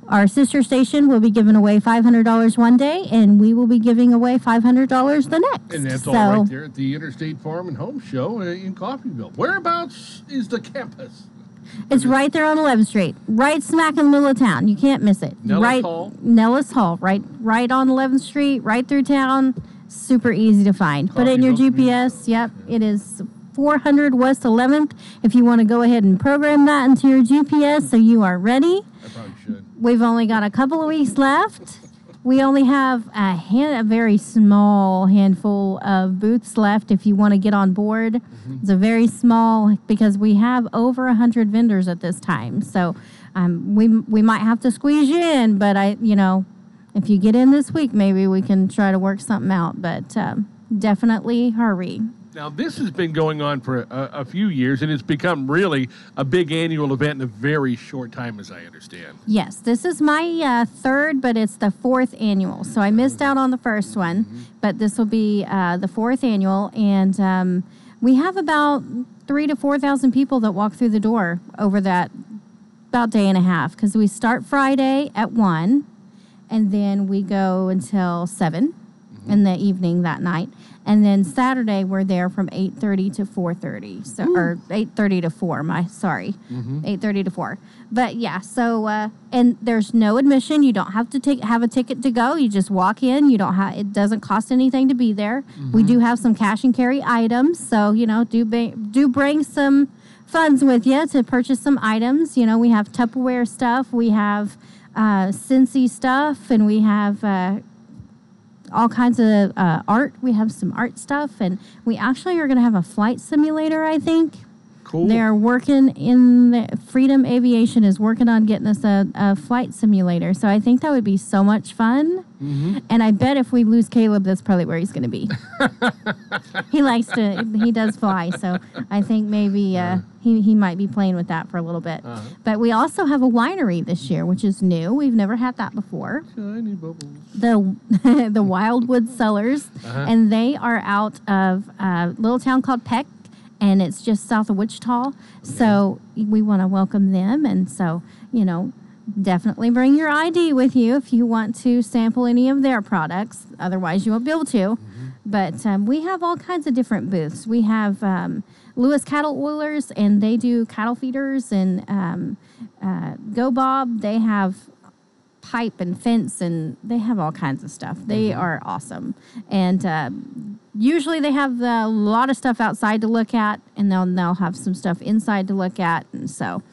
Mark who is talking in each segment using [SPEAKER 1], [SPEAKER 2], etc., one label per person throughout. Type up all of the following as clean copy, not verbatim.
[SPEAKER 1] Our sister station will be giving away $500 one day, and we will be giving away $500 the next.
[SPEAKER 2] And that's all right there at the Interstate Farm and Home Show in Coffeyville. Whereabouts is the campus?
[SPEAKER 1] It's right there on 11th Street, right smack in the middle of town. You can't miss it.
[SPEAKER 2] Nellis Hall?
[SPEAKER 1] Nellis Hall, right on 11th Street, right through town. Super easy to find. Put it in your GPS. Yep, it is 400 West 11th. If you want to go ahead and program that into your GPS so you are ready.
[SPEAKER 2] I probably should.
[SPEAKER 1] We've only got a couple of weeks left. We only have a very small handful of booths left if you want to get on board. Mm-hmm. It's a very small, because we have over 100 vendors at this time. So we might have to squeeze you in, but if you get in this week, maybe we can try to work something out. But definitely hurry.
[SPEAKER 2] Now, this has been going on for a few years, and it's become really a big annual event in a very short time, as I understand.
[SPEAKER 1] Yes, this is my third, but it's the fourth annual. So I missed out on the first one, but this will be the fourth annual. And we have about 3,000 to 4,000 people that walk through the door over that about day and a half, because we start Friday at 1, and then we go until 7 in the evening that night. And then Saturday, we're there from 8:30 to 4:30. So, or 8:30 to 4, 8:30 to 4. But, yeah, so, and there's no admission. You don't have to have a ticket to go. You just walk in. It doesn't cost anything to be there. Mm-hmm. We do have some cash and carry items. So, do bring some funds with you to purchase some items. We have Tupperware stuff. We have Cincy stuff. And we have all kinds of art. We have some art stuff, and we actually are going to have a flight simulator, I think.
[SPEAKER 2] Cool.
[SPEAKER 1] They're working Freedom Aviation is working on getting us a flight simulator. So I think that would be so much fun. Mm-hmm. And I bet if we lose Caleb, that's probably where he's going to be. He does fly. So I think maybe he might be playing with that for a little bit. Uh-huh. But we also have a winery this year, which is new. We've never had that before.
[SPEAKER 2] Shiny bubbles.
[SPEAKER 1] The Wildwood Cellars. Uh-huh. And they are out of a little town called Peck. And it's just south of Wichita. So we want to welcome them. And so, definitely bring your ID with you if you want to sample any of their products. Otherwise, you won't be able to. Mm-hmm. But we have all kinds of different booths. We have Lewis Cattle Oilers, and they do cattle feeders. And Go Bob, they have pipe and fence, and they have all kinds of stuff. They are awesome. And usually they have a lot of stuff outside to look at, and they'll have some stuff inside to look at. And so,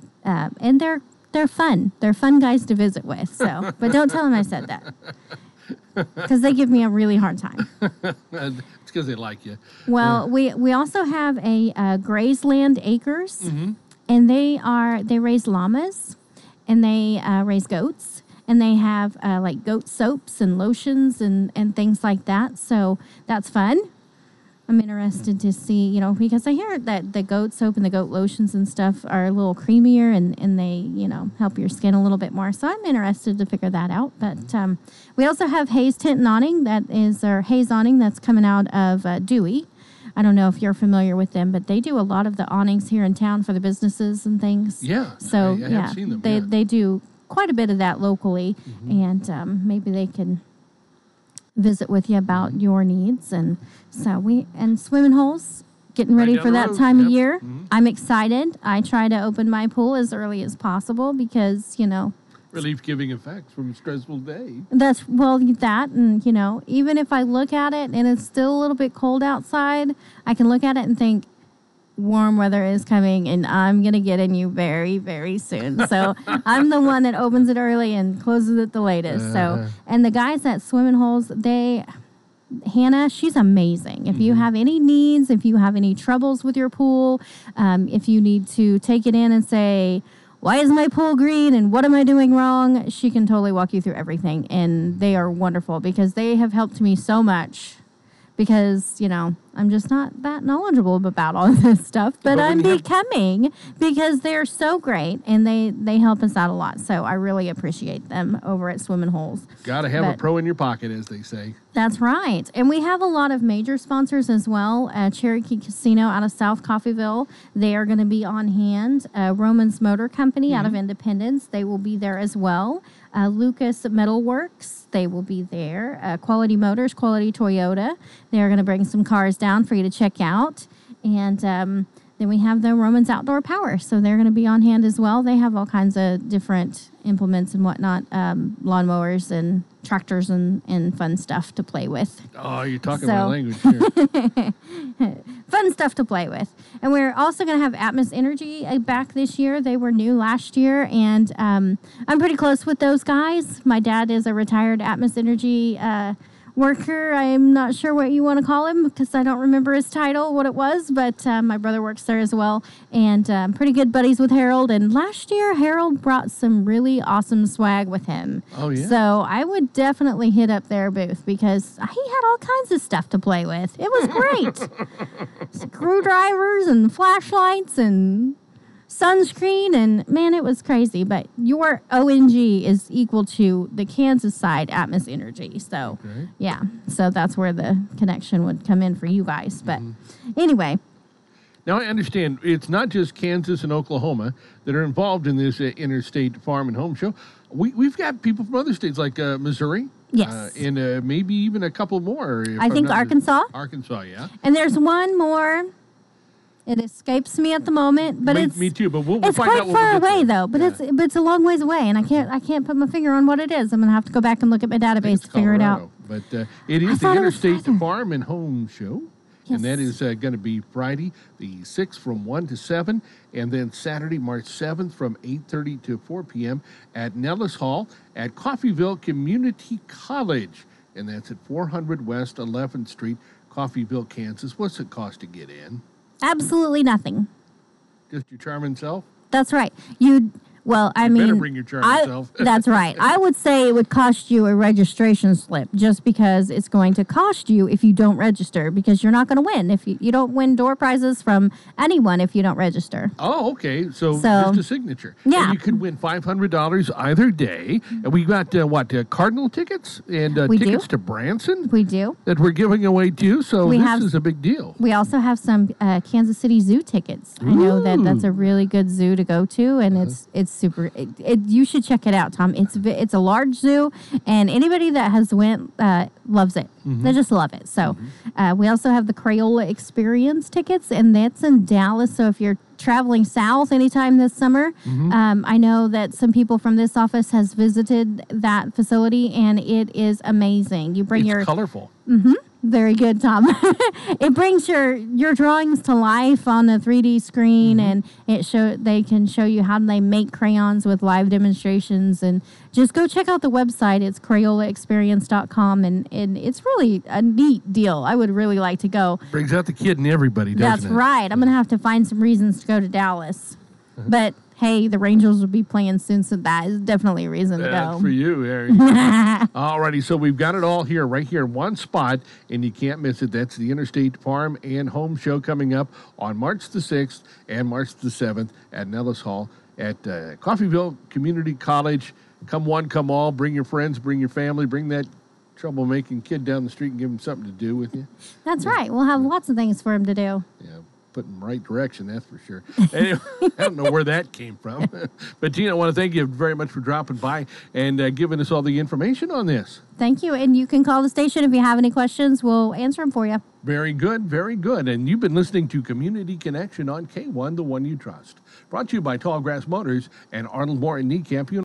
[SPEAKER 1] and they're fun. They're fun guys to visit with. So, but don't tell them I said that, because they give me a really hard time.
[SPEAKER 2] It's because they like you.
[SPEAKER 1] Well, we also have a Grazeland Acres, and they raise llamas, and they raise goats. And they have like goat soaps and lotions and things like that. So that's fun. I'm interested to see, because I hear that the goat soap and the goat lotions and stuff are a little creamier and they, help your skin a little bit more. So I'm interested to figure that out. But we also have Hayes Tent and Awning. That is our Hayes Awning that's coming out of Dewey. I don't know if you're familiar with them, but they do a lot of the awnings here in town for the businesses and things.
[SPEAKER 2] Yeah.
[SPEAKER 1] So
[SPEAKER 2] I have seen them.
[SPEAKER 1] They do quite a bit of that locally, and maybe they can visit with you about your needs. And so swimming holes, getting ready for that time of year. Mm-hmm. I'm excited. I try to open my pool as early as possible because,
[SPEAKER 2] relief-giving effects from a stressful day.
[SPEAKER 1] That, and, even if I look at it and it's still a little bit cold outside, I can look at it and think, warm weather is coming, and I'm going to get in you very, very soon. So I'm the one that opens it early and closes it the latest. So, and the guys at Swimming Holes, Hannah, she's amazing. If you have any needs, if you have any troubles with your pool, if you need to take it in and say, why is my pool green and what am I doing wrong? She can totally walk you through everything. And they are wonderful because they have helped me so much. Because, I'm just not that knowledgeable about all this stuff, but
[SPEAKER 2] when
[SPEAKER 1] I'm
[SPEAKER 2] you have-
[SPEAKER 1] becoming because they're so great and they help us out a lot. So I really appreciate them over at Swimmin' Holes.
[SPEAKER 2] Got to have a
[SPEAKER 1] But-
[SPEAKER 2] pro in your pocket, as they say.
[SPEAKER 1] That's right. And we have a lot of major sponsors as well. Cherokee Casino out of South Coffeyville, they are going to be on hand. Romans Motor Company out of Independence, they will be there as well. Lucas Metalworks, they will be there. Quality Motors, Quality Toyota, they are going to bring some cars down for you to check out. And then we have the Romans Outdoor Power, so they're going to be on hand as well. They have all kinds of different implements and whatnot, lawnmowers and tractors and fun stuff to play with.
[SPEAKER 2] Oh, you're talking
[SPEAKER 1] So-
[SPEAKER 2] my language here.
[SPEAKER 1] Fun stuff to play with. And we're also going to have Atmos Energy back this year. They were new last year, and I'm pretty close with those guys. My dad is a retired Atmos Energy worker. I'm not sure what you want to call him because I don't remember his title, what it was, but my brother works there as well. And pretty good buddies with Harold. And last year, Harold brought some really awesome swag with him.
[SPEAKER 2] Oh, yeah?
[SPEAKER 1] So I would definitely hit up their booth because he had all kinds of stuff to play with. It was great. Screwdrivers and flashlights and sunscreen, and man, it was crazy. But your ONG is equal to the Kansas side Atmos Energy. So,
[SPEAKER 2] Okay.
[SPEAKER 1] yeah. So that's where the connection would come in for you guys. But anyway,
[SPEAKER 2] Now, I understand it's not just Kansas and Oklahoma that are involved in this Interstate Farm and Home Show. We've got people from other states like Missouri.
[SPEAKER 1] Yes.
[SPEAKER 2] And maybe even a couple more. if
[SPEAKER 1] I
[SPEAKER 2] I'm
[SPEAKER 1] think
[SPEAKER 2] not-
[SPEAKER 1] Arkansas.
[SPEAKER 2] Arkansas, yeah.
[SPEAKER 1] And there's one more. It escapes me at the moment, but
[SPEAKER 2] Me too, but we'll
[SPEAKER 1] it's
[SPEAKER 2] find
[SPEAKER 1] quite
[SPEAKER 2] out when
[SPEAKER 1] far
[SPEAKER 2] we get
[SPEAKER 1] away
[SPEAKER 2] there.
[SPEAKER 1] though. But
[SPEAKER 2] Yeah.
[SPEAKER 1] it's a long ways away, and I can't put my finger on what it is. I'm gonna have to go back and look at my database
[SPEAKER 2] It's
[SPEAKER 1] to figure it out.
[SPEAKER 2] Colorado. But it is the
[SPEAKER 1] thought it was
[SPEAKER 2] Interstate
[SPEAKER 1] farther.
[SPEAKER 2] Farm and Home Show. And that
[SPEAKER 1] Yes.
[SPEAKER 2] is going to be Friday, the 6th from 1 to 7, and then Saturday, March 7th from 8:30 to 4 p.m. at Nellis Hall at Coffeyville Community College. And that's at 400 West 11th Street, Coffeyville, Kansas. What's it cost to get in?
[SPEAKER 1] Absolutely nothing.
[SPEAKER 2] Just your charming self?
[SPEAKER 1] That's right. Well, I
[SPEAKER 2] You better
[SPEAKER 1] mean,
[SPEAKER 2] bring your charming self.
[SPEAKER 1] That's right. I would say it would cost you a registration slip just because it's going to cost you if you don't register because you're not going to win. If you don't win door prizes from anyone if you don't register.
[SPEAKER 2] Oh, okay. So
[SPEAKER 1] So-
[SPEAKER 2] just a signature.
[SPEAKER 1] Yeah.
[SPEAKER 2] And you could win $500 either day. And we got, Cardinal tickets and
[SPEAKER 1] We
[SPEAKER 2] tickets
[SPEAKER 1] do.
[SPEAKER 2] to Branson
[SPEAKER 1] We do.
[SPEAKER 2] that we're giving away too. So
[SPEAKER 1] We
[SPEAKER 2] this
[SPEAKER 1] have-
[SPEAKER 2] is a big deal.
[SPEAKER 1] We also have some Kansas City Zoo tickets. I know that's a really good zoo to go to, and it's super. You should check it out, Tom. It's a large zoo, and anybody that has went loves it. They just love it. So we also have the Crayola Experience tickets, and that's in Dallas. So if you're traveling south anytime this summer, I know that some people from this office has visited that facility, and it is amazing. You bring
[SPEAKER 2] It's
[SPEAKER 1] your
[SPEAKER 2] colorful.
[SPEAKER 1] very good, Tom. It brings your drawings to life on a 3D screen, and they can show you how they make crayons with live demonstrations. And just go check out the website. It's CrayolaExperience.com, and it's really a neat deal. I would really like to go.
[SPEAKER 2] Brings out the kid in everybody, doesn't
[SPEAKER 1] That's
[SPEAKER 2] it?
[SPEAKER 1] right. I'm gonna have to find some reasons to go to Dallas, but hey, the Rangers will be playing soon, so that is definitely a reason to
[SPEAKER 2] That's
[SPEAKER 1] go.
[SPEAKER 2] for you. There you go. All righty, so we've got it all here, right here in one spot, and you can't miss it. That's the Interstate Farm and Home Show coming up on March the 6th and March the 7th at Nellis Hall at Coffeyville Community College. Come one, come all. Bring your friends, bring your family, bring that troublemaking kid down the street and give him something to do with you.
[SPEAKER 1] That's right. We'll have lots of things for him to do.
[SPEAKER 2] Yeah, put in the right direction, that's for sure. Anyway, I don't know where that came from. But, Gina, I want to thank you very much for dropping by and giving us all the information on this.
[SPEAKER 1] Thank you. And you can call the station if you have any questions. We'll answer them for you.
[SPEAKER 2] Very good, very good. And you've been listening to Community Connection on K1, the one you trust. Brought to you by Tallgrass Motors and Arnold Moore and Niekamp.